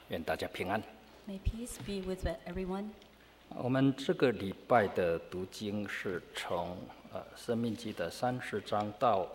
愿大家平安。 May peace be with everyone. 我们这个礼拜的读经是从申命记的30章到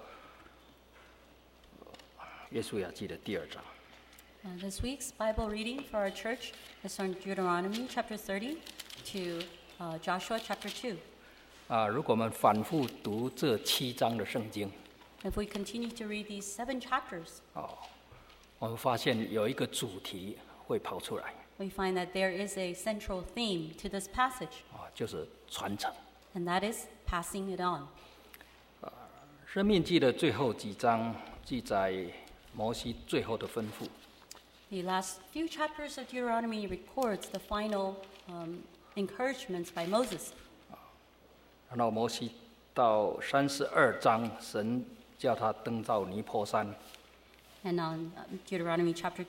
约书亚记的第2章。 This week's Bible reading for our church is from Deuteronomy chapter 30 to Joshua chapter 2. 如果我们反复读这7章的圣经， If we continue to read these 7 chapters, 我们发现有一个主题会跑出来， we find that there is a central theme to this passage, 就是传承。 and that is passing it on. 申命记的最后几章记载摩西最后的吩咐。 The last few chapters of Deuteronomy records the final encouragements by Moses. 然后摩西到32章，神叫他登到尼泊山。 And on Deuteronomy chapter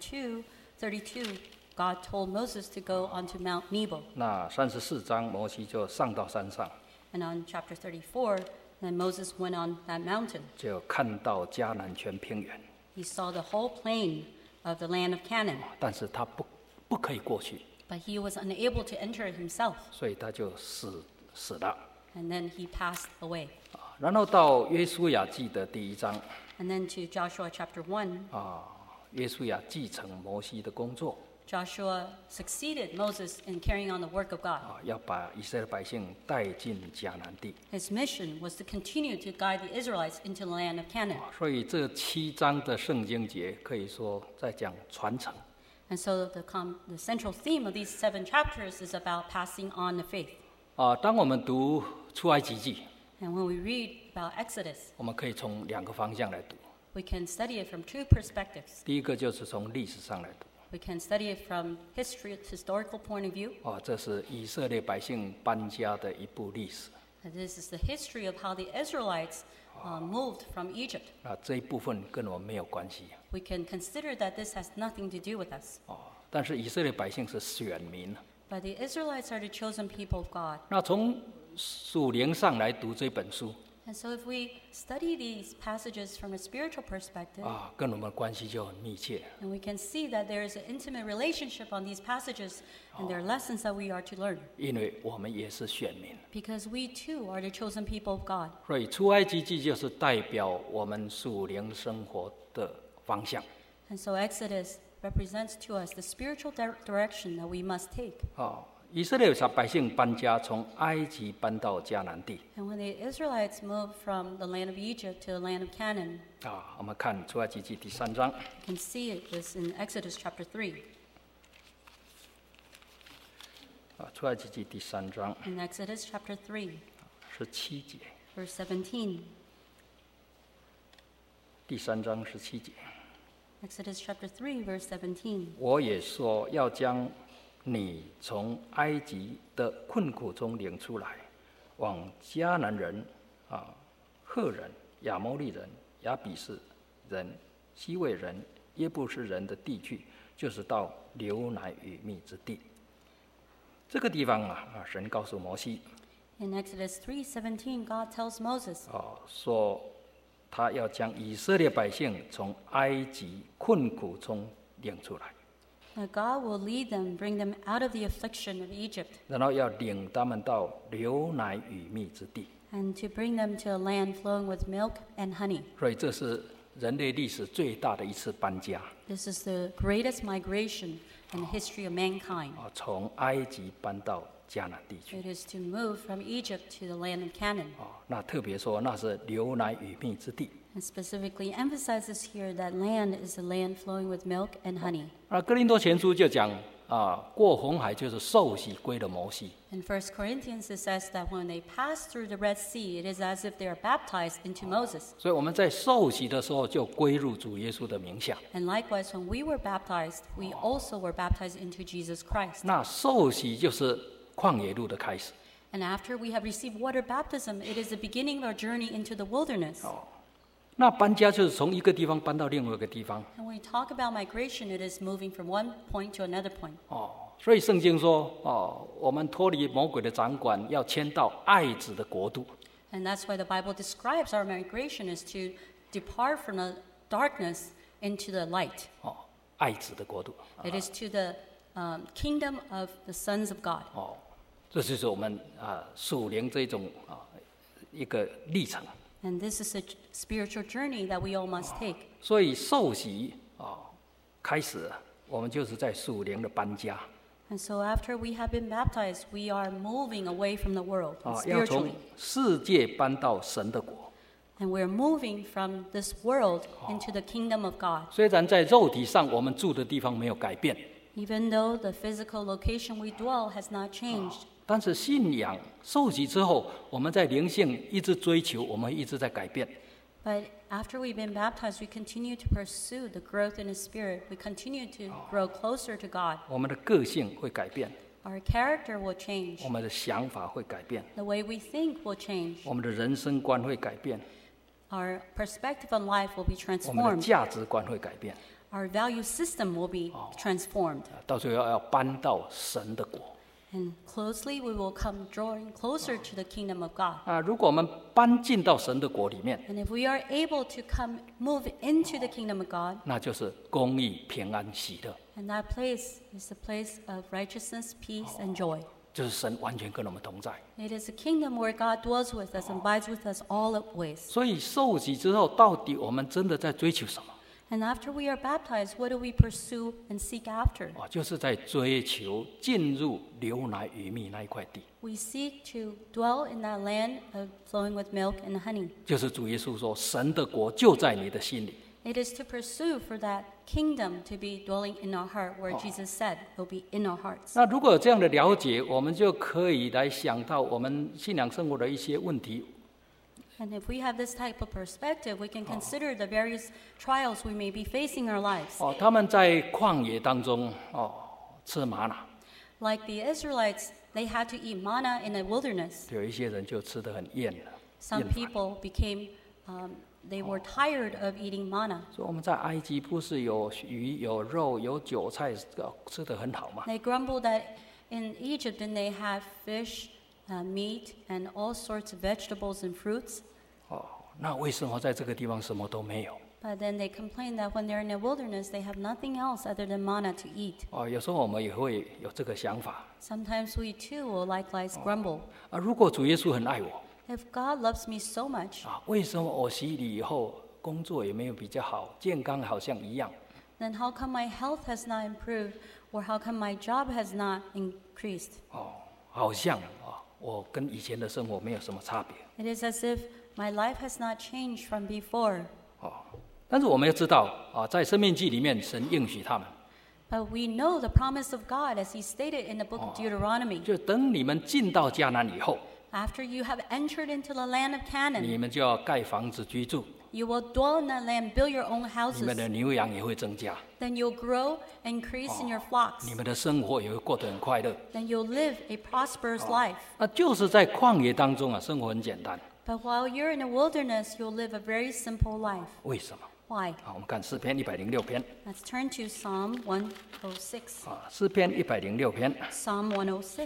32, God told Moses to go onto Mount Nebo. 那34章，摩西就上到山上， And on chapter 34, then Moses went on that mountain. 就看到迦南全平原， He saw the whole plain of the land of Canaan, 但是他不可以过去， but he was unable to enter it himself. 所以他就死了。 And then he passed away. 然后到约书亚记的第1章， And then to Joshua chapter 1, 约书亚继承摩西的工作， Joshua succeeded Moses in carrying on the work of God. 要把以色列百姓带进迦南地。 His mission was to continue to guide the Israelites into the land of Canaan. 所以这7章的圣经节可以说在讲传承。 And so the central theme of these 7 chapters is about passing on the faith. 当我们读出埃及记， And when we read about Exodus, 我们可以从2个方向来读。 we can study it from 2 perspectives. 第一个就是从历史上来读， We can study it from historical point of view. 这是以色列百姓搬家的一部历史。 And this is the history of how the Israelites moved from Egypt. 这一部分跟我们没有关系。 We can consider that this has nothing to do with us. 但是以色列百姓是选民。 But the Israelites are the chosen people of God. 那从属灵上来读这本书， And so if we study these passages from a spiritual perspective, 跟我们关系就很密切。 and we can see that there is an intimate relationship on these passages, and there are lessons that we are to learn. 因为我们也是选民， Because we too are the chosen people of God. 所以出埃及记就是代表我们属灵生活的方向。 And so Exodus represents to us the spiritual direction that we must take. 以色列百姓搬家，从埃及搬到迦南地。 And when the Israelites moved from the land of Egypt to the land of Canaan, 我们看出埃及记第3章， you can see it was in Exodus chapter 3. 出埃及记第3章 In Exodus chapter 3, 17节， verse 17. 第3章17节， Exodus chapter 3, verse 17. 我也说要将你从埃及的困苦中领出来，往迦南人、赫人、亚摩利人、亚比士人、西魏人、耶布斯人的地去，就是到流奶与蜜之地。这个地方神告诉摩西， In Exodus 3:17, God tells Moses 说他要将以色列百姓从埃及困苦中领出来， that God will lead them, bring them out of the affliction of Egypt, 然后要领他们到流奶与蜜之地。 and to bring them to a land flowing with milk and honey. 所以这是人类历史最大的一次搬家， This is the greatest migration in the history of mankind. 从埃及搬到迦南地区。 It is to move from Egypt to the land of Canaan. 那特别说那是流奶与蜜之地。 And specifically emphasizes here that land is a land flowing with milk and honey. 哥林多前书就讲过红海就是受洗归了摩西。 In 1 Corinthians, it says that when they pass through the Red Sea, it is as if they are baptized into Moses. 所以我们在受洗的时候就归入主耶稣的名下。 And likewise, when we were baptized, we also were baptized into Jesus Christ. 那受洗就是旷野路的开始。 And after we have received water baptism, it is the beginning of our journey into the wilderness. 那搬家就是从一个地方搬到另外一个地方。 And when we talk about migration, it is moving from one point to another point. 所以圣经说，我们脱离魔鬼的掌管，要迁到爱子的国度。 And that's why the Bible describes our migration is to depart from the darkness into the light. 爱子的国度。 It is to the kingdom of the sons of God. 这就是我们属灵这种一个历程。 And this is a spiritual journey that we all must take. 所以受洗开始，我们就是在属灵的搬家。 And so after we have been baptized, we are moving away from the world 要从 spiritually. 世界搬到神的国。 And we're moving from this world into the kingdom of God. 虽然在肉体上我们住的地方没有改变， Even though the physical location we dwell has not changed. 但是信仰受洗之后，我们在灵性一直追求，我们一直在改变。 But after we've been baptized, we continue to pursue the growth in the Spirit. We continue to grow closer to God. 我们的个性会改变， Our character will change. 我们的想法会改变， The way we think will change. 我们的人生观会改变， Our perspective on life will be 我们的 transformed. 价值观会改变， Our value system will be transformed. 到最后要搬到神的国。 And closely, we will come drawing closer to the kingdom of God. 如果我们搬进到神的国里面， And if we are able to move into the kingdom of God, 那就是公义、平安、喜乐， and that place is a place of righteousness, peace, and joy. 就是神完全跟我们同在。 It is a kingdom where God dwells with us and abides with us always. 所以受洗之后，到底我们真的在追求什么？ And after we are baptized, what do we pursue and seek after? 就是在追求进入流奶与蜜那一块地。 We seek to dwell in that land of flowing with milk and honey. 就是主耶稣说，神的国就在你的心里。 It is to pursue for that kingdom to be dwelling in our heart, where Jesus said it will be in our hearts. 那如果有这样的了解，我们就可以来想到我们信仰生活的一些问题。 And if we have this type of perspective, we can consider the various trials we may be facing in our lives. 他们在旷野当中吃玛瑙， Like the Israelites, they had to eat manna in the wilderness. 有一些人就吃得很厌了。 Some 厌烦 people became, they were tired of eating manna. 说我们在埃及不是有鱼、有肉、有韭菜，吃得很好吗？ They grumbled that in Egypt, and they had fish, meat, and all sorts of vegetables and fruits. 那为什么在这个地方什么都没有？ But then they complain that when they're in the wilderness, they have nothing else other than manna to eat. 有时候我们也会有这个想法。 Sometimes we too will likewise grumble. 如果主耶稣很爱我， If God loves me so much, 为什么我洗礼以后工作也没有比较好，健康好像一样？ then how come my health has not improved, or how come my job has not increased? 好像我跟以前的生活没有什么差别。 It is as if my life has not changed from before. 但是我们要知道在生命记里面，神应许他们， But we know the promise of God, as He stated in the book of Deuteronomy. 就等你们进到迦南以后， After you have entered into the land of 你 Canaan, 们就要盖房子居住， you will dwell in that land, build your own 你们 houses. 的牛羊也会增加， Then you'll grow and increase in your flocks. 你们的生活也会过得很快乐。 Then you'll live a prosperous life. 那就是在旷野当中生活很简单。 But while you're in the wilderness, you'll live a very simple life. 为什么？ Why? 我们看诗篇106篇 Let's turn to Psalm 106. 诗篇106篇 Psalm 106.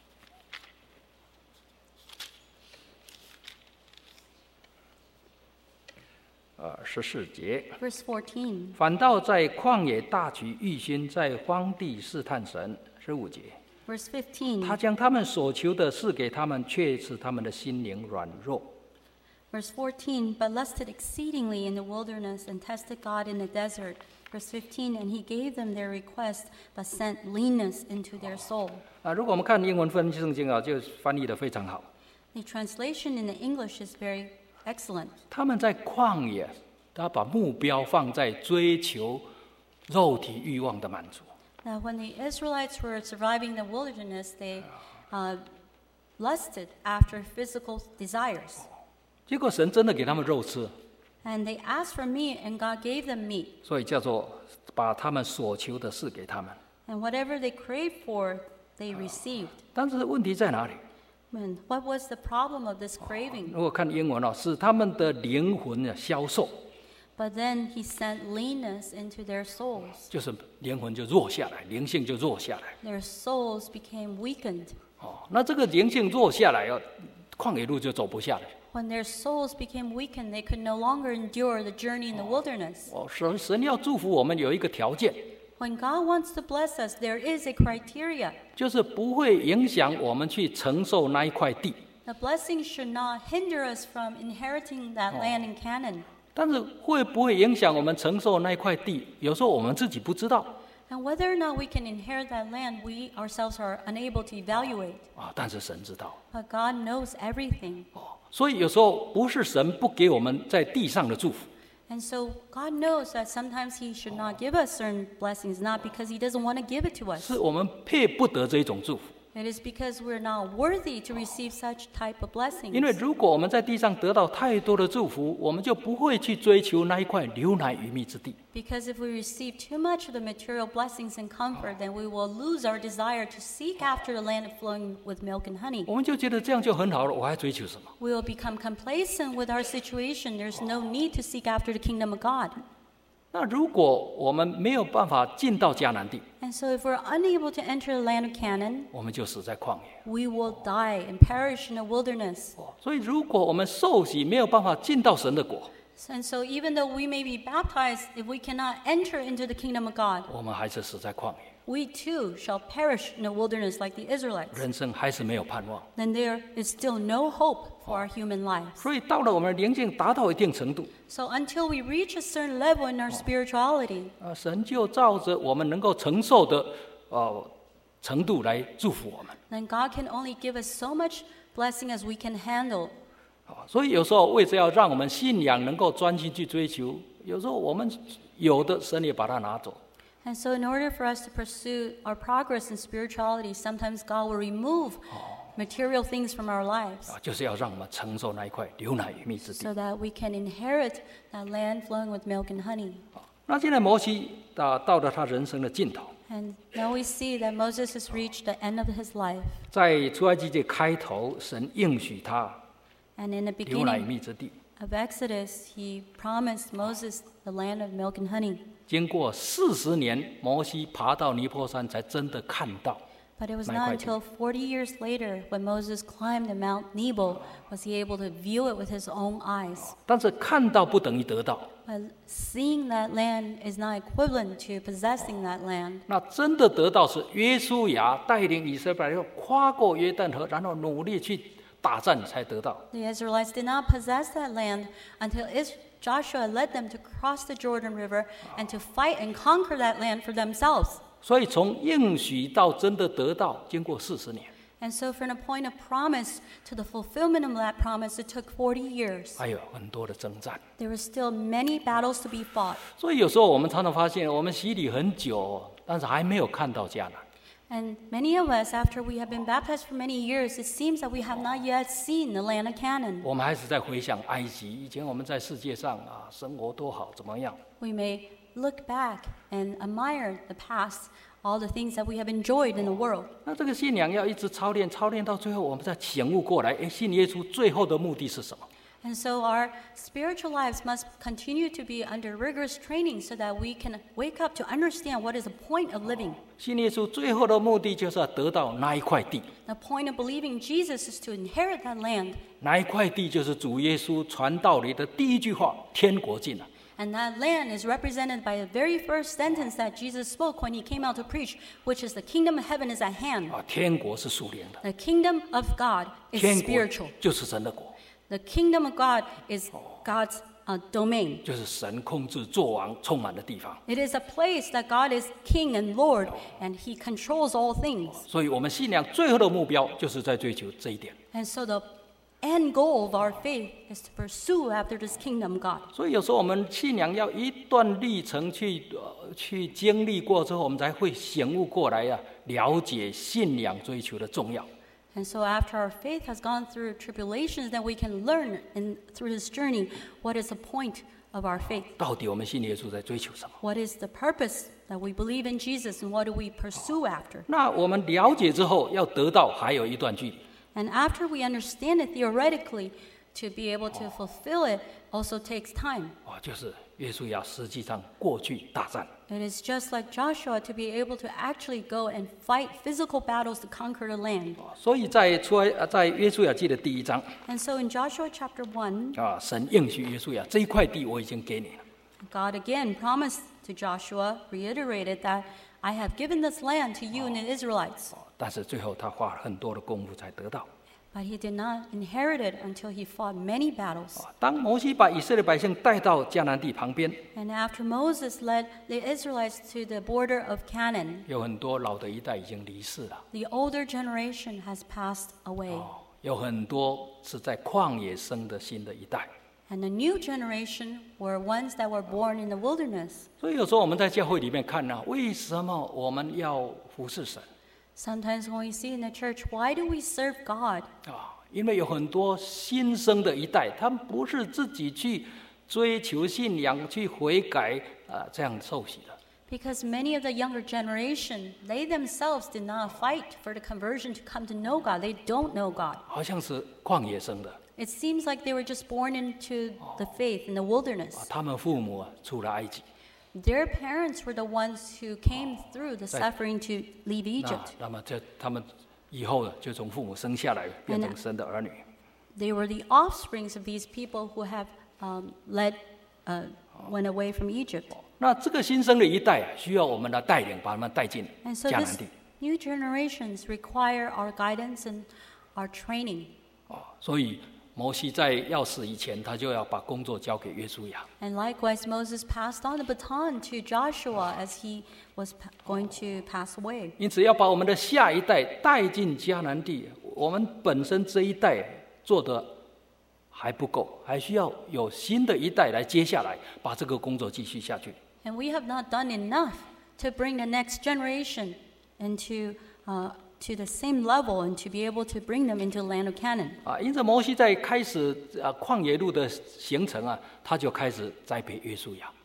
14节， Verse 14. 反倒在旷野大取欲心，在荒地试探神。15节， Verse 15. 他将他们所求的赐给他们，却使他们的心灵软弱。 Verse 14. But lusted exceedingly in the wilderness and tested God in the desert. Verse 15. And He gave them their request, but sent leanness into their soul. 如果我们看英文翻译圣经就翻译得非常好。 The translation in the English is very excellent. 他们在旷野，他把目标放在追求肉体欲望的满足。 Now, when the Israelites were surviving the wilderness, they lusted after physical desires. 结果神真的给他们肉吃， And they asked for meat, and God gave them meat. 所以叫做把他们所求的事给他们。 And whatever they craved for, they received. 但是问题在哪里？ And what was the problem of this craving? 如果看英文是他们的灵魂消瘦， But then He sent leanness into their souls. 就是灵魂就弱下来，灵性就弱下来。 Their souls became weakened. 那这个灵性弱下来旷野路就走不下来。 When their souls became weakened, they could no longer endure the journey in the wilderness. 神要祝福我们有一个条件， When God wants to bless us, there is a criteria. 就是不会影响我们去承受那一块地。 The blessing should not hinder us from inheriting that land in Canaan. 但是会不会影响我们承受那一块地？有时候我们自己不知道 And whether or not we can inherit that land, we ourselves are unable to evaluate. 但是神知道 But God knows everything. 所以有时候不是神不给我们在地上的祝福， And so God knows that sometimes He should not give us certain blessings, not because He doesn't want to give it to us. 是我们配不得这一种祝福。 It is because we're not worthy to receive such type of 因为 blessings. 如果我们在地上得到太多的祝福，我们就不会去追求那一块流奶与蜜之地。 Because if we receive too much of the material blessings and comfort, then we will lose our desire to seek after the land flowing with milk and honey. 我们就觉得这样就很好了，我还追求什么？ We will become complacent with our situation. There's no need to seek after the kingdom of God. 那如果我们没有办法进到迦南地， And so if we're unable to enter the land of Canaan, 我们就死在旷野。 we will die and perish in the wilderness. 所以，如果我们受洗没有办法进到神的国， And so even though we may be baptized, if we cannot enter into the kingdom of God, 我们还是死在旷野， we too shall perish in the wilderness like the Israelites. 人生还是没有盼望。 Then there is still no hope for our human lives. 所以，到了我们的灵性达到一定程度， So until we reach a certain level in our spirituality, 神就照着我们能够承受的程度来祝福我们。 then God can only give us so much blessing as we can handle. 所以有时候为着要让我们信仰能够专心去追求，有时候我们有的神也把它拿走。 And so in order for us to pursue our progress in spirituality, sometimes God will remove material things from our lives 就是要让我们承受那一块流奶与蜜之地。 so that we can inherit that land flowing with milk and honey. 那现在摩西到了他人生的尽头， And now we see that Moses has reached the end of his life. 在出埃及记开头，神应许他 And in the 流奶与 beginning 蜜之地。 of Exodus, he promised Moses the land of milk and honey. 经过40年，摩西爬到尼泊山，才真的看到。 But it was 那一 not 块地。 until 40 years later, when Moses climbed the Mount Nebo, was he able to view it with his own eyes. 但是看到不等于得到， But seeing that land is not equivalent to possessing that land. 那真的得到是约书亚带领以色列百姓跨过约旦河，然后努力去打战才得到。 The Israelites did not possess that land until Joshua led them to cross the Jordan River and to fight and conquer that land for themselves. 所以从应许到真的得到，经过40年， And so from the point of promise to the fulfillment of that promise, it took 40 years. 还有很多的征战。 There were still many battles to be fought. 所以有时候我们常常发现，我们洗礼很久，但是还没有看到迦南。 And many of us, after we have been baptized for many years, it seems that we have not yet seen the land of Canaan. 我们还是在回想埃及，以前我们在世界上生活多好，怎么样？ We may look back and admire the past, all the things that we have enjoyed in the world. 那这个信仰要一直操练，操练到最后，我们再醒悟过来，信耶稣最后的目的是什么？ And so our spiritual lives must continue to be under rigorous training so that we can wake up to understand what is the point of living. 信耶稣最后的目的就是要得到那一块地， The point of believing Jesus is to inherit that land. 那一块地就是主耶稣传道里的第一句话：天国近了。 And that land is represented by the very first sentence that Jesus spoke when he came out to preach, which is the kingdom of heaven is at hand. 天国是属灵的， The kingdom of God is 天国 spiritual. 就是神的国， The kingdom of God is God's domain. 就是神控制、作王、充满的地方。 It is a place that God is king and Lord, and he controls all things. 所以我们信仰最后的目标就是在追求这一点。 And so the end goal of our faith is to pursue after this kingdom of God. 所以有时候我们信仰要一段历程去经历过之后，我们才会醒悟过来了解信仰追求的重要。 And so after our faith has gone through tribulations, then we can learn through this journey what is the point of our faith. 到底我们信耶稣在追求什么？ What is the purpose that we believe in Jesus, and what do we pursue after? 那我们了解之后，要得到还有一段距离。 And after we understand it theoretically, to be able to fulfill it also takes time. 就是约书亚实际上过去大战， It is just like Joshua to be able to actually go and fight physical battles to conquer the land. 所以在约书亚记的第1章 And so in Joshua chapter 1, 神应许约书亚这一块地我已经给你了， God again promised to Joshua, reiterated that I have given this land to you and the Israelites. 但是最后他花了很多的功夫才得到。 But he did not inherit it until he fought many battles. 当摩西把以色列百姓带到迦南地旁边， And after Moses led the Israelites to the border of Canaan, 有很多老的一代已经离世了， the older generation has passed away. 有很多是在旷野生的新的一代。 And the new generation were ones that were born in the wilderness. 所以有时候我们在教会里面看呢，为什么我们要服侍神？ Sometimes when we see in the church, why do we serve God? 因为有很多新生的一代，他们不是自己去追求信仰、去悔改这样受洗的。 Because many of the younger generation, they themselves did not fight for the conversion to come to know God. They don't know God. 好像是旷野生的。 It seems like they were just born into the faith in the wilderness. 他们父母出了埃及， Their parents were the ones who came through the suffering to leave Egypt. 那么他们以后呢，就从父母生下来变成神的儿女。 They were the offsprings of these people who have went away from Egypt. 那这个新生的一代需要我们来带领，把他们带进 And so 迦 this 南地。 new generations require our guidance and our training. 所以摩西在要死以前，他就要把工作交给约书亚。 And likewise, Moses passed on the baton to Joshua as he was going to pass away. 因此，要把我们的下一代带进迦南地，我们本身这一代做的还不够，还需要有新的一代来接下来，把这个工作继续下去。 And we have not done enough to bring the next generation into to the same level and to be able to bring them into the land of Canaan. 因此摩西在开始旷野路的行程他就开始栽培约书亚。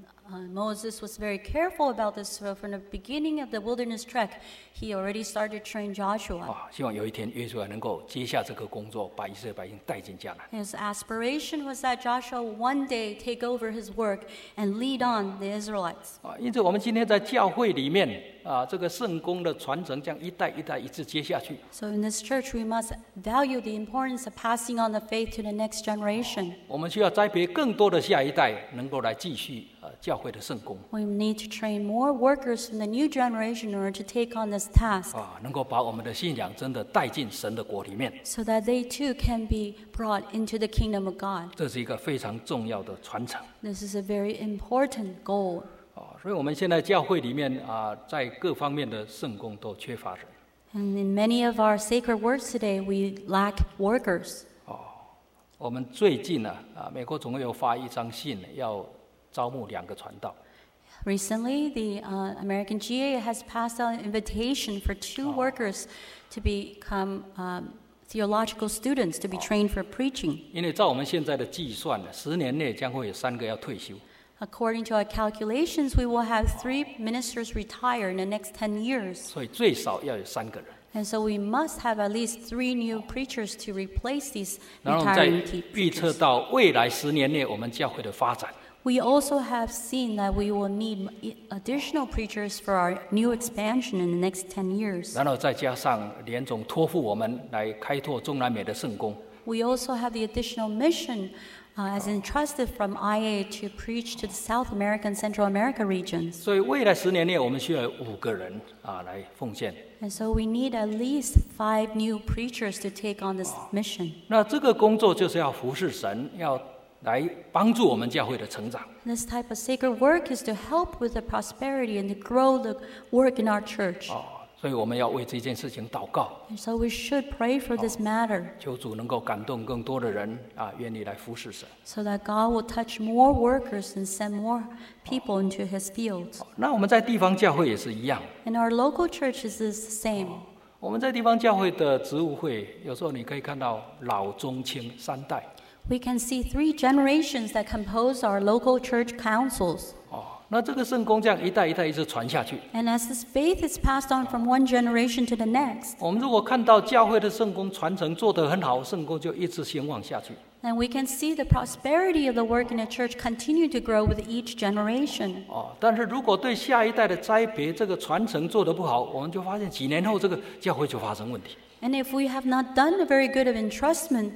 Moses was very careful about this. So from the beginning of the wilderness trek, he already started to train Joshua. 希望有一天约书亚能够接下这个工作，把以色列百姓带进迦南。 His aspiration was that Joshua one day take over his work and lead on the Israelites. 因此我们今天在教会里面这个圣工的传承，这样一代一代一直接下去。 So in this church, we must value the importance of passing on the faith to the next generation. 我们需要栽培更多的下一代，能够来继续教会的圣工。 We need to train more workers from the new generation in order to take on this task, 能够把我们的信仰真的带进神的国里面。 so that they too can be brought into the kingdom of God. 这是一个非常重要的传承。 This is a very important goal. 所以我们现在教会里面在各方面的圣工都缺乏人。 And in many of our sacred works today, we lack workers. 我们最近美国总会有发一张信，要招募2个传道。 Recently, the American GA has passed out an invitation for 2 workers to become theological students to be trained for preaching. 因为照我们现在的计算10年内将会有3个要退休。 According to our calculations, we will have 3 ministers retire in the next 10 years. 所以最少要有3个人。 And so we must have at least 3 new preachers to replace these 然后我们再 retiring 预测 preachers. 到未来10年内我们教会的发展。 We also have seen that we will need additional preachers for our new expansion in the next 10 years. 然后再加上联总托付我们来开拓中南美的圣工。 We also have the additional mission as entrusted from IA to preach to the South America and Central America regions. 所以未来10年内我们需要有5个人来奉献。 And so we need at least 5 new preachers to take on this mission. 那这个工作就是要服侍神，要来帮助我们教会的成长。 This type of sacred work is to help with the prosperity and to grow the work in our church. 所以我们要为这件事情祷告， And so we should pray for this matter 求主能够感动更多的人愿意来服侍神。 so that God will touch more workers and send more people into His fields. 那我们在地方教会也是一样， And our local churches is the same. 我们在地方教会的职务会，有时候你可以看到老中青3代。 We can see 3 generations that compose our local church councils. 那这个圣工这样一代一代一直传下去。 And as this faith is passed on from one generation to the next, 我们如果看到教会的圣工传承做得很好，圣工就一直兴旺下去。 then we can see the prosperity of the work in the church continue to grow with each generation. 但是如果对下一代的栽培这个传承做得不好，我们就发现几年后这个教会就发生问题。 And if we have not done a very good of entrustment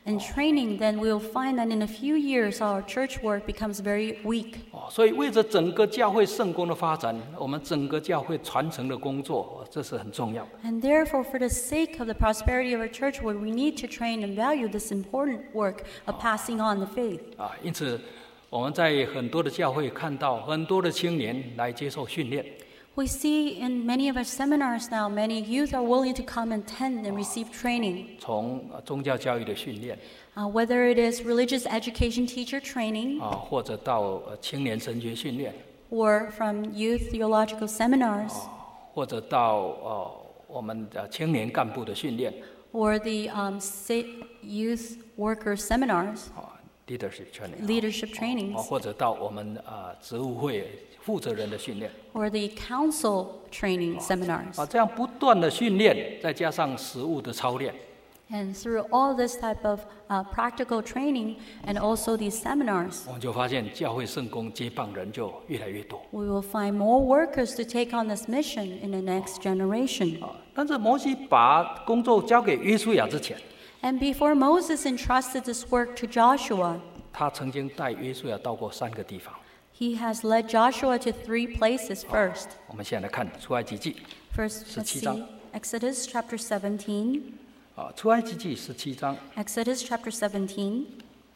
and training, then we'll find that in a few years our church work becomes very weak. 所以为着整个教会圣工的发展，我们整个教会传承的工作，这是很重要的。 And therefore, for the sake of the prosperity of our church work, we need to train and value this important work of passing on the faith. 因此我们在很多的教会看到很多的青年来接受训练。 We see in many of our seminars now, many youth are willing to come and attend and receive training. 从宗教教育的训练， Whether it is religious education teacher training 或者到青年神学训练， or from youth theological seminars 或者到我们的青年干部的训练， or the youth worker seminars, leadership training， leadership trainings, 或者到我们职务会负责人的训练， or the council training seminars. 这样不断的训练，再加上实务的操练， And through all this type of practical training and also these seminars, 我们就发现教会圣工接棒人就越来越多。 we will find more workers to take on this mission in the next generation. 但是摩西把工作交给约书亚之前， And before Moses entrusted this work to Joshua, 他曾经带约书亚到过3个地方。 he has led Joshua to 3 places first. 我们现在来看出埃及记， First, let's 17 see 章。 Exodus chapter 17. 出埃及记17章。 Exodus chapter 17.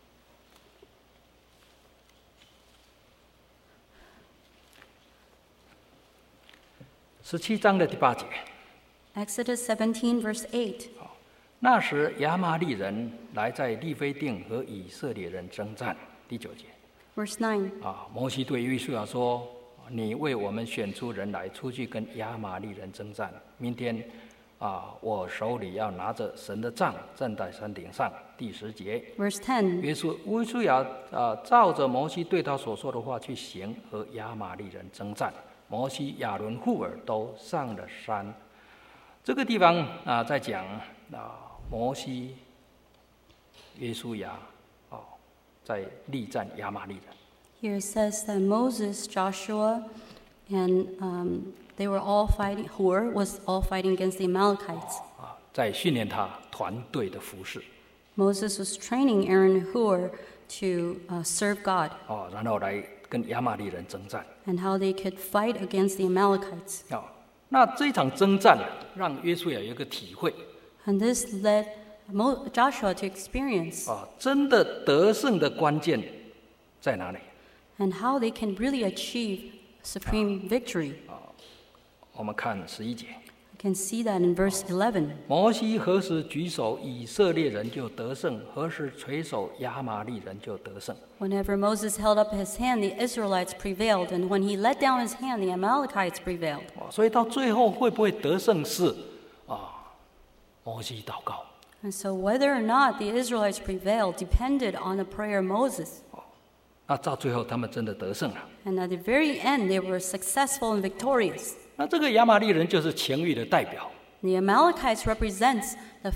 17章的第8节， Exodus 17, verse 8. 那时亚玛利人来在利非定和以色列人征战。第9节， Verse 9. 摩西对约书亚说：“你为我们选出人来，出去跟亚玛利人征战。明天，我手里要拿着神的杖，站在山顶上。”第10节， Verse 10. 约书亚照着摩西对他所说的话去行，和亚玛利人征战。摩西、亚伦、户尔都上了山。这个地方在讲摩西、约书亚在力战亚玛利人。 Here it says that Moses, Joshua, and they were all fighting, Hur was all fighting against the Amalekites. 在训练他团队的服侍。 Moses was training Aaron and Hur to serve God 然后来跟亚玛利人征战。 and how they could fight against the Amalekites. 那这场征战让约书亚有一个体会 And this led Joshua to experience 真的得胜的关键在哪里？ and how they can really achieve supreme victory. 我们看11节。 You can see that in verse 11. 摩西何时举手，以色列人就得胜；何时垂手，亚玛利人就得胜。 Whenever Moses held up his hand, the Israelites prevailed, and when he let down his hand, the Amalekites prevailed. 所以到最后会不会得胜是摩西祷告。 And so whether or not the Israelites prevailed depended on the prayer of Moses. 那到最后他们真的得胜了。 And at the very end, they were successful and victorious. 那这个亚玛利人就是情欲的代表， The Amalekites represents the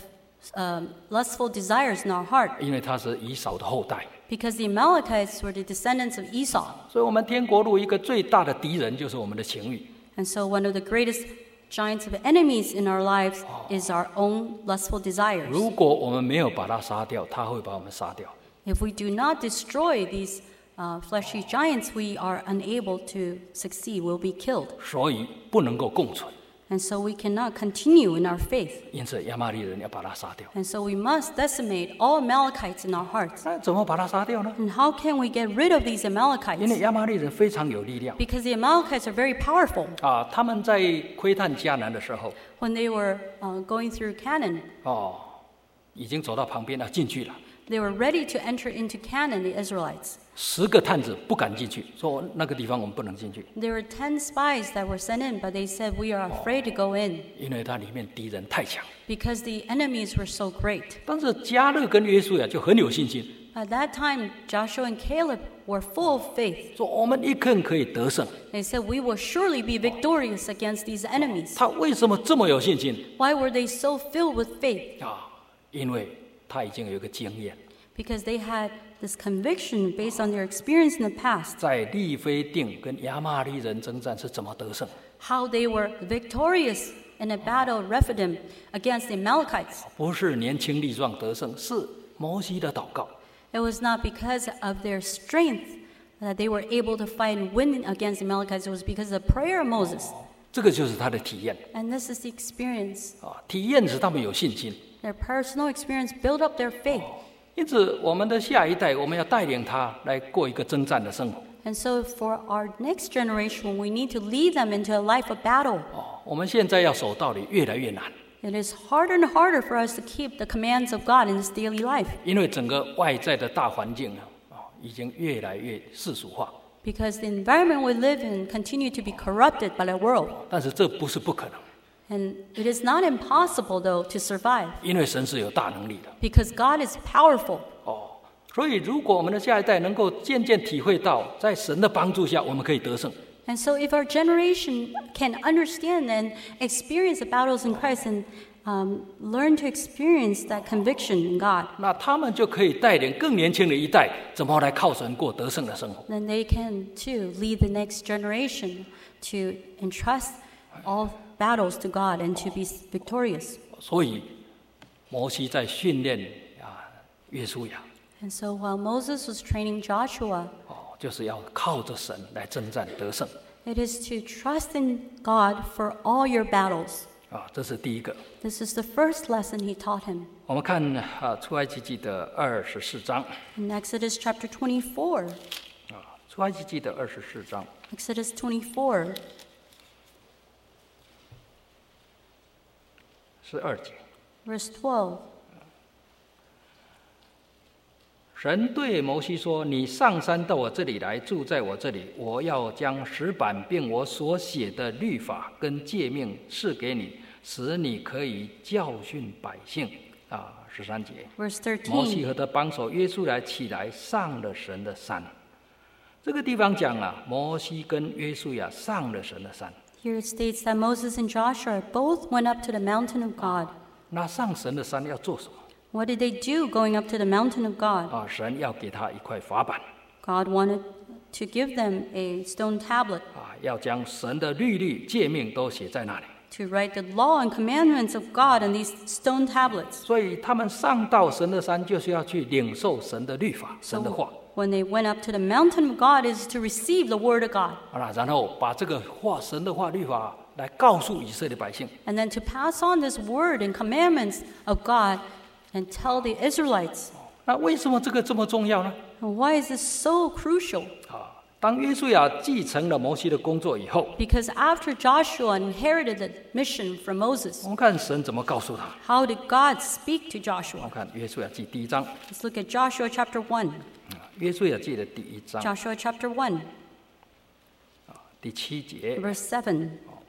lustful desires in our heart, 因为他是以扫的后代。 because the Amalekites were the descendants of Esau. 所以，我们天国路一个最大的敌人就是我们的情欲。 And so one of the greatest giants of enemies in our lives is our own lustful desires. 如果我们没有把它杀掉，他会把我们杀掉。 If we do not destroy these fleshy giants, we are unable to succeed, we'll be killed. 所以不能够共存。 And so we cannot continue in our faith. 因此，亚玛利人要把他杀掉。 And so we must decimate all Amalekites in our hearts. 那怎么把他杀掉呢？ And how can we get rid of these 因为 Amalekites? 亚玛利人非常有力量 Because the Amalekites are very powerful. 他们在窥探迦南的时候， When they were going through Canaan, 已经走到旁边进去了。 they were ready to enter into Canaan, the Israelites. 10个探子不敢进去，说那个地方我们不能进去， There were 10 spies that were sent in, but they said, we are afraid to go in 因为它里面敌人太强。 because the enemies were so great. 但是迦勒跟约书亚就很有信心， At that time, Joshua and Caleb were full of faith. 说我们一定可以得胜。 They said, we will surely be victorious against these enemies. 他为什么这么有信心 Why were they so filled with faith? 因为他已经有一个经验， Because they had this conviction based on their experience in the past, 在利非定跟亚玛利人征战是怎么得胜。 how they were victorious in a battle of Rephidim against the Amalekites. 不是年轻力壮得胜，是摩西的祷告。 It was not because of their strength that they were able to fight and win against the Amalekites. It was because of the prayer of Moses. 这个就是他的体验 And this is the experience. 啊，体验使他们有信心。 Their personal experience built up their faith. 因此，我们的下一代，我们要带领他来过一个征战的生活。 And so for our next generation, we need to lead them into a life of battle. 我们现在要守道理越来越难， It is harder and harder for us to keep the commands of God in this daily life 因为整个外在的大环境已经越来越世俗化。 because the environment we live in continue to be corrupted by the world. 但是这不是不可能， And it is not impossible, though, to survive 因为神是有大能力的。 because God is powerful. 所以，如果我们的下一代能够渐渐体会到，在神的帮助下，我们可以得胜。 And so if our generation can understand and experience the battles in Christ and learn to experience that conviction in God, 那他们就可以带领更年轻的一代，怎么来靠神过得胜的生活。 then they can too lead the next generation to entrust all battles to God and to be victorious. 所以，摩西在训练约书亚， And so while Moses was training Joshua, 就是要靠着神来征战得胜。 it is to trust in God for all your battles. 这是第一个。 This is the first lesson he taught him. 我们看出埃及记的24章， In Exodus chapter 24, 出埃及记的24章 Exodus 24, 12节， verse 12. 神对摩西说：“你上山到我这里来，住在我这里，我要将石板并我所写的律法跟诫命赐给你，使你可以教训百姓。”13节， Verse 摩西 13. 和他帮手约出来起来，上了神的山。这个地方讲摩西跟约书亚上了神的山。 Here it states that Moses and Joshua both went up to the mountain of God. 那上神的山要做什么？ What did they do going up to the mountain of God? 神要给他一块法板， God wanted to give them a stone tablet 要将神的律例诫命都写在那里。 to write the law and commandments of God on these stone tablets. 所以他们上到神的山，就是要去领受神的律法、神的话。 When they went up to the mountain of God is to receive the word of God 然后把这个话、神的话、律法来告诉以色列百姓。 and then to pass on this word and commandments of God and tell the Israelites. 那为什么这个这么重要呢？ And why is this so crucial? 当约书亚继承了摩西的工作以后， Because after Joshua inherited the mission from Moses, 我们看神怎么告诉他。 how did God speak to 我 Joshua? 们看约书亚记第1章， Let's look at Joshua chapter 1. 约书亚记的第1章 Joshua chapter 1, 第7节。 verse 7.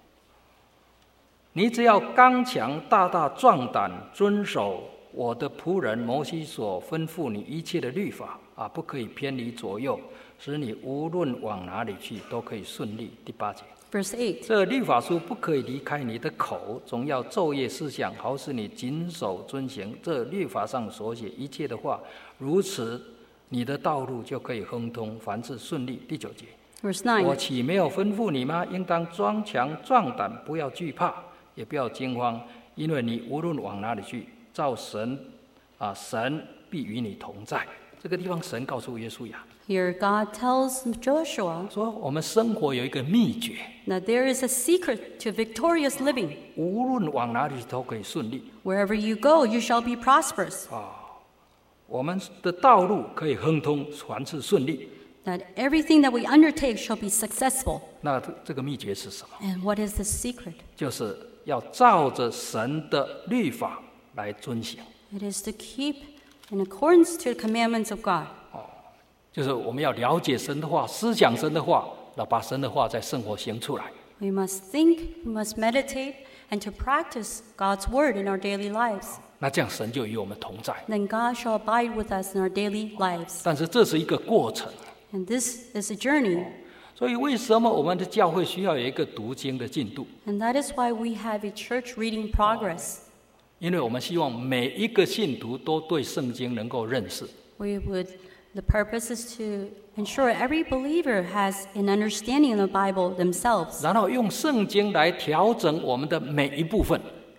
你只要刚强、大大壮胆，遵守我的仆人摩西所吩咐你一切的律法不可以偏离左右，使你无论往哪里去都可以顺利。第8节， Verse 8. 这律法书不可以离开你的口，总要昼夜思想，好使你谨守遵行这律法上所写一切的话，如此你的道路就可以亨通，凡事顺利。第9节， Verse 9. 我岂没有吩咐你吗？应当装强壮胆，不要惧怕，也不要惊慌，因为你无论往哪里去，照神神必与你同在。这个地方神告诉约书亚 Here God tells Joshua 说，我们生活有一个秘诀， that there is a secret to victorious living. 无论往哪里都可以顺利。 Wherever you go, you shall be prosperous. 我们的道路可以亨通，凡事顺利。 That everything that we undertake shall be successful. 那这个秘诀是什么？ And what is the secret? 就是要照着神的律法来遵行。 It is to keep in accordance to the commandments of God. 就是我们要了解神的话，思想神的话，那把神的话在生活行出来。 We must think, we must meditate, and to practice God's word in our daily lives. 那这样神就与我们同在。 Then God shall abide with us in our daily lives. 但是这是一个过程， And this is a journey. 所以为什么我们的教会需要有一个读经的进度？ And that is why we have a church reading progress. 因为我们希望每一个信徒都对圣经能够认识。 The purpose is to ensure every believer has an understanding of the Bible themselves. 然后用圣经来调整我们的每一部分。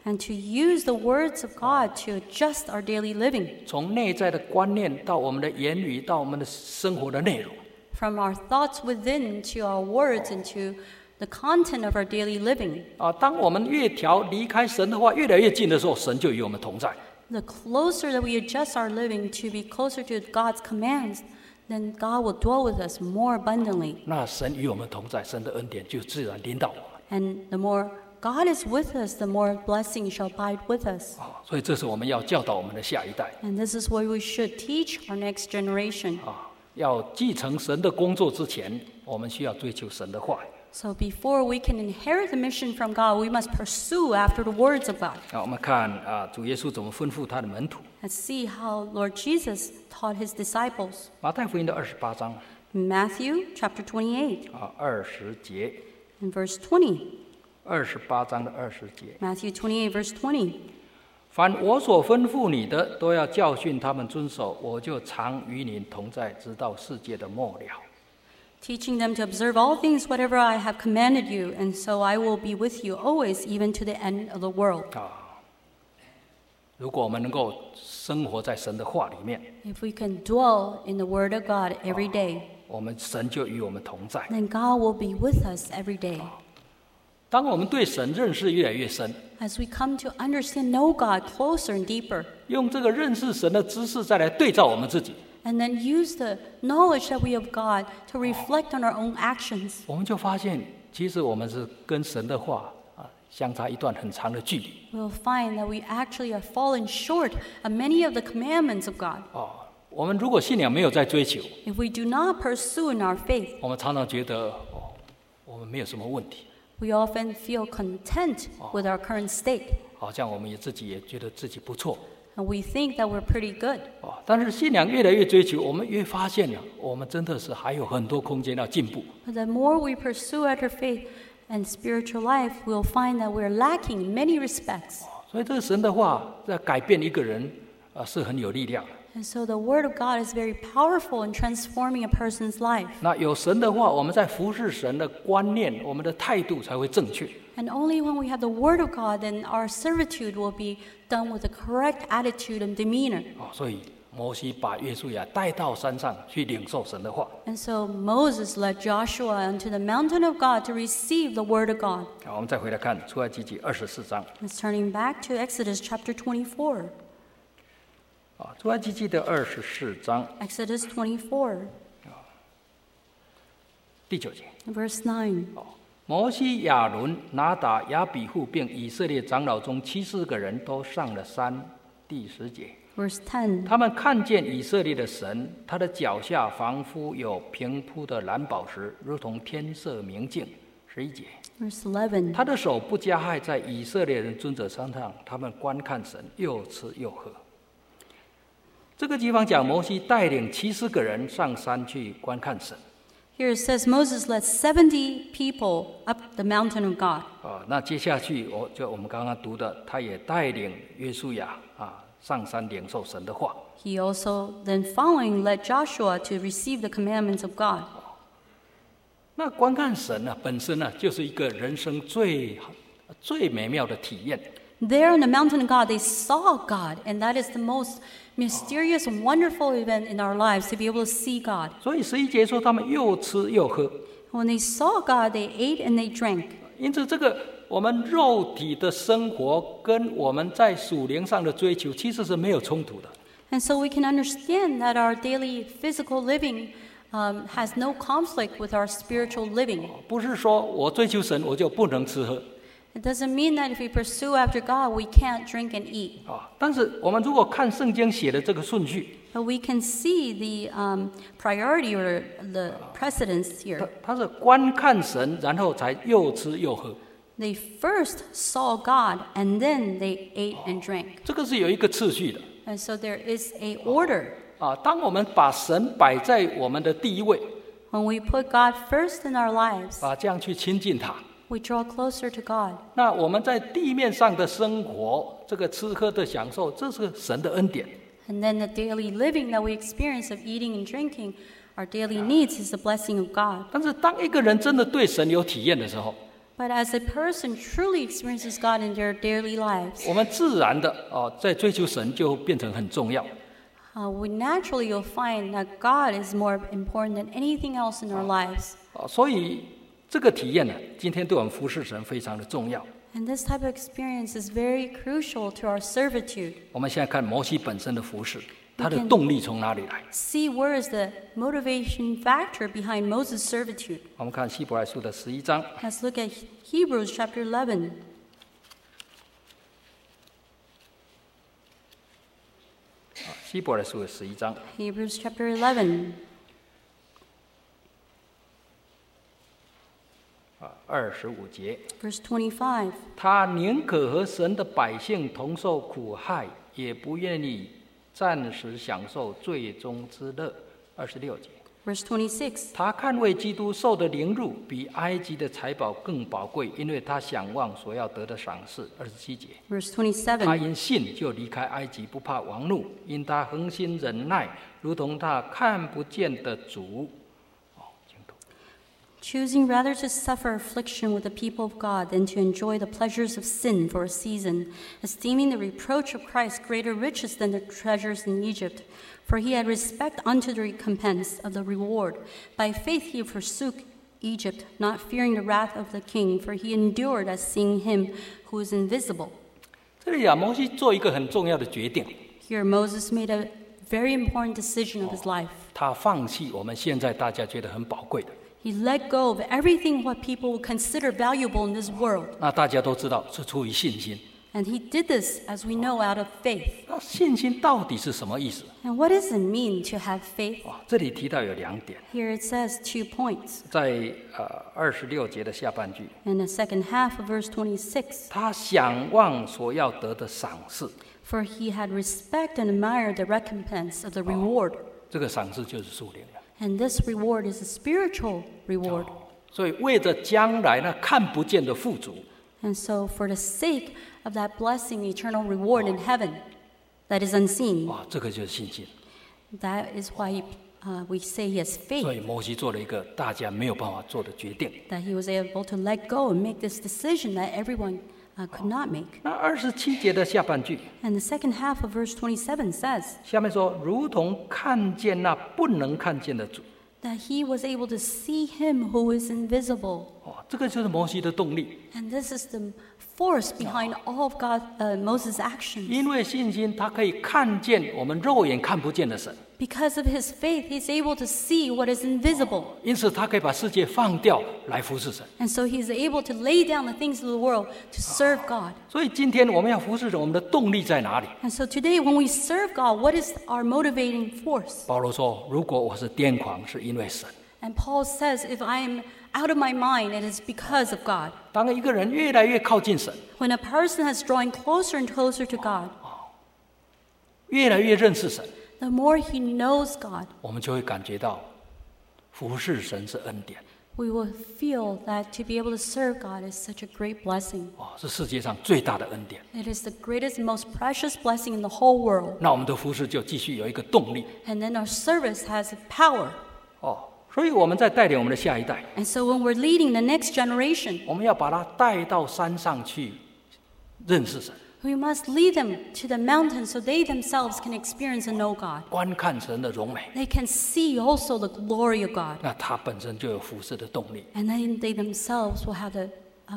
and to use the words of God to adjust our daily living. 从内在的观念到我们的言语，到我们的生活的内容。 From our thoughts within to our words and to the content of our daily living. 当我们越调离开神的话越来越近的时候，神就与我们同在。 The closer that we adjust our living to be closer to God's commands, then God will dwell with us more abundantly. 那神与我们同在，神的恩典就自然领导我们。 And the more God is with us, the more blessing shall abide with us. 所以这是我们要教导我们的下一代。 And this is what we should teach our next generation. 要继承神的工作之前，我们需要追求神的话。 So before we can inherit the mission from God, we must pursue after the words of God. 我们看主耶稣怎么吩咐他的门徒。 Let's see how Lord Jesus taught his disciples. 马太福音的28章 Matthew chapter 28 20节 and verse 20. 28章的20节。 Matthew 28 verse 20. 凡我所吩咐你的，都要教训他们遵守，我就常与你同在，直到世界的末了。 Teaching them to observe all things whatever I have commanded you, and so I will be with you always, even to the end of the world. 如果我们能够生活在神的话里面， If we can dwell in the Word of God every day, 我们神就与我们同在。 then God will be with us every day. 当我们对神认识越来越深， As we come to understand, know God closer and deeper, 用这个认识神的知识再来对照我们自己， and then use the knowledge that we have God to reflect on our own actions, 我们就发现，其实我们是跟神的话相差一段很长的距离。 we'll find that we actually are falling short of many of the commandments of God. 我们如果信仰没有在追求， If we do not pursue in our faith, 我们常常觉得我们没有什么问题， we often feel content with our current state, 好像我们自己也觉得自己不错。 and we think that we're pretty good. 但是信仰越来越追求，我们越发现了，我们真的是还有很多空间要进步。 But the more we pursue after faith and spiritual life, we'll find that we're lacking in many respects. 所以这个神的话在改变一个人是很有力量的。 And so the Word of God is very powerful in transforming a person's life. 那有神的话，我们在服侍神的观念，我们的态度才会正确。 And only when we have the Word of God, then our servitude will be done with the correct attitude and demeanor. 所以摩西把约书亚带到山上去领受神的话。 And so Moses led Joshua onto the mountain of God to receive the Word of God. 我们再回来看出埃及记24章。 Let's turning back to Exodus chapter 24. 出埃及记的24章 Exodus 24, 第9节。 verse 9. 摩西、亚伦、拿达、亚比户并以色列长老中70个人都上了山。第10节。 Verse 10. 他们看见以色列的神，他的脚下仿佛有平铺的蓝宝石，如同天色明净。11节。 Verse 11. 他的手不加害在以色列人尊者身上，他们观看神，又吃又喝。这个地方讲摩西带领70个人上山去观看神。 Here it says Moses led 70 people up the mountain of God. 那接下去我们刚刚读的，他也带领约书亚上山领受神的话。 He also then following led Joshua to receive the commandments of God. 那观看神本身就是一个人生最美妙的体验。 There on the mountain of God, they saw God, and that is the most mysterious and wonderful event in our lives, to be able to see God. 所以11节说他们又吃又喝。 When they saw God, they ate and they drank. 因此，这个我们肉体的生活跟我们在属灵上的追求其实是没有冲突的。 And so we can understand that our daily physical living has no conflict with our spiritual living. 不是说我追求神我就不能吃喝。 It doesn't mean that if we pursue after God, we can't drink and eat. 但是我们如果看圣经写的这个顺序， But we can see the priority or the precedence here. 他是观看神，然后才又吃又喝。 They first saw God, and then they ate and drank. 这个是有一个次序的。 And so there is a order. 当我们把神摆在我们的第一位， When we put God first in our lives, 这样去亲近他， we draw closer to God. 那我们在地面上的生活，这个吃喝的享受，这是神的恩典。 And then the daily living that we experience of eating and drinking, our daily needs, is the blessing of God. 但是当一个人真的对神有体验的时候， But as a person truly experiences God in their daily lives, 我们自然的在追求神就变成很重要。 we naturally will find that God is more important than anything else in our lives. 所以这个体验呢，今天对我们服侍神非常的重要。 And this type of experience is very crucial to our servitude. 我们现在看摩西本身的服侍，他的动力从哪里来？ See where is the motivation factor behind Moses' servitude. 我们看希伯来书的11章， Let's look at Hebrews chapter 11. 希伯来书的11章 Hebrews chapter 11, 25节， verse 25. 他宁可和神的百姓同受苦害，也不愿意暂时享受罪中之乐。26节， Verse 26. 他看为基督受的凌辱，比埃及的财宝更宝贵，因为他想望所要得的赏赐。27节， Verse 他 27. 因信就离开埃及，不怕王怒，因他恒心忍耐，如同他看不见的主。请读。 Choosing rather to suffer affliction with the people of God than to enjoy the pleasures of sin for a season, esteeming the reproach of Christ greater riches than the treasures in Egypt. For he had respect unto the recompense of the reward. By faith he forsook Egypt, not fearing the wrath of the king, for he endured as seeing him who is invisible. 这里摩西做一个很重要的决定， Here Moses made a very important decision of his life. 他放弃我们现在大家觉得很宝贵的。 He let go of everything what people would consider valuable in this world. 那大家都知道是出于信心。 And he did this, as we know, out of faith. 那信心到底是什么意思？ And what does it mean to have faith? 这里提到有2点， Here it says 2 points. 在26节的下半句， In the second half of verse 26, 他想望所要得的赏赐， for he had respect and admired the recompense of the reward. 这个赏赐就是属灵的。 And this reward is a spiritual reward. 所以为着将来那看不见的富足， And so for the sake of that blessing, eternal reward in heaven that is unseen, 这个就是信心。 that is why we say he has 所 faith, 以摩西做了一个大家没有办法做的决定。 that he was able to let go and make this decision that everyone could not make. 那27节的下半句， And the second half of verse 27 says 下面说，如同看见那不能看见的主。 that he was able to see him who is invisible. 这个就是摩西的动力。 And this is the force behind all of Moses' actions. 因为信心，他可以看见我们肉眼看不见的神， Because of his faith, he's able to see what is invisible. 因此他可以把世界放掉来服侍神。 And so he's able to lay down the things of the world to serve God. 所以今天我们要服侍神，我们的动力在哪里？ And so today, when we serve God, what is our motivating force? 保罗说：“如果我是癫狂，是因为神。 And Paul says, if I'm out of my mind, it is because of God. 当一个人越来越靠近神， When a person has drawn closer and closer to God, 越来越认识神， the more he knows God, 我们就会感觉到服侍神是恩典， we will feel that to be able to serve God is such a great blessing. 是世界上最大的恩典。 It is the greatest and most precious blessing in the whole world. 那我们的服侍就继续有一个动力。 And then our service has power. 所以我们在带领我们的下一代， And so when we're leading the next generation, 我们要把他带到山上去认识神， we must lead them to the mountains so they themselves can experience and know God. 观看神的荣美。 They can see also the glory of God. 那他本身就有服侍的动力。 And then they themselves will have the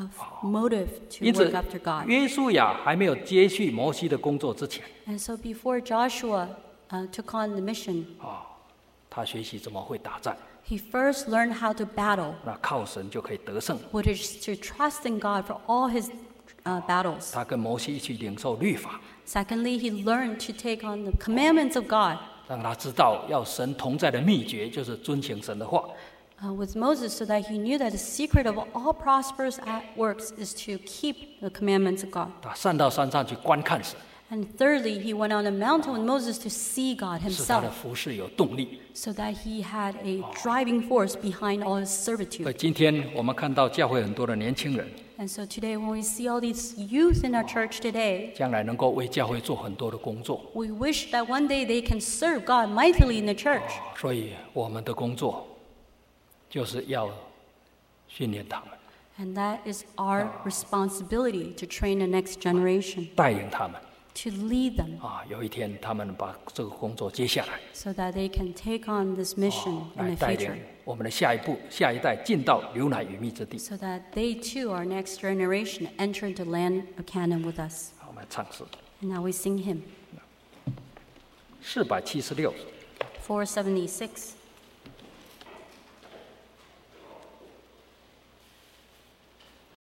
motive to 因此 work after God. 约书亚还没有接续摩西的工作之前， And so before Joshua took on the mission, 他学习怎么会打仗， he first learned how to battle, 那靠神就可以得胜。 which is to trust in God for all his battles. 他跟摩西一起领受律法， Secondly, he learned to take on the commandments of God 让他知道要神同在的秘诀就是遵行神的话。 with Moses so that he knew that the secret of all prosperous works is to keep the commandments of God. 他上到山上去观看神， And thirdly, he went on a mountain with Moses to see God 使他的 himself 服侍有动力。 so that he had a driving force behind all his 所以 servitude. 今天我们看到教会很多的年轻人， And so today, when we see all these youth in our church today, 将来能够为教会做很多的工作。 we wish that one day they can serve God mightily in the church. 所以我们的工作就是要训练他们， And that is our responsibility to train the next generation, 带领他们 to lead them 有一天他们把这个工作接下来， so that they can take on this mission 来 in the 带 future, 领我们的下一代进到流奶与蜜之地。 so that they too, our next generation, enter into land of Canaan with us. 好，我们来唱诗 And now we sing him, 476。 476.